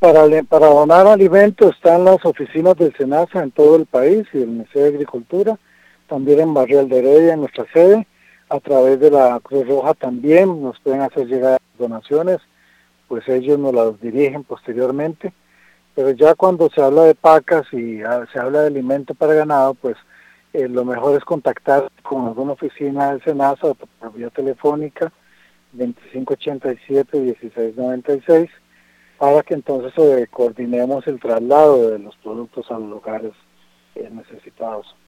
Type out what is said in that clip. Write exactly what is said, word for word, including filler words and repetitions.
para, para donar alimentos están las oficinas del SENASA en todo el país y del Ministerio de Agricultura, también en Barrial de Heredia, en nuestra sede, a través de la Cruz Roja también nos pueden hacer llegar donaciones, pues ellos nos las dirigen posteriormente, pero ya cuando se habla de pacas y ah, se habla de alimento para ganado, pues eh, lo mejor es contactar con alguna oficina del SENASA o por vía telefónica veinticinco ochenta y siete, dieciséis noventa y seis para que entonces eh, coordinemos el traslado de los productos a los lugares eh, necesitados.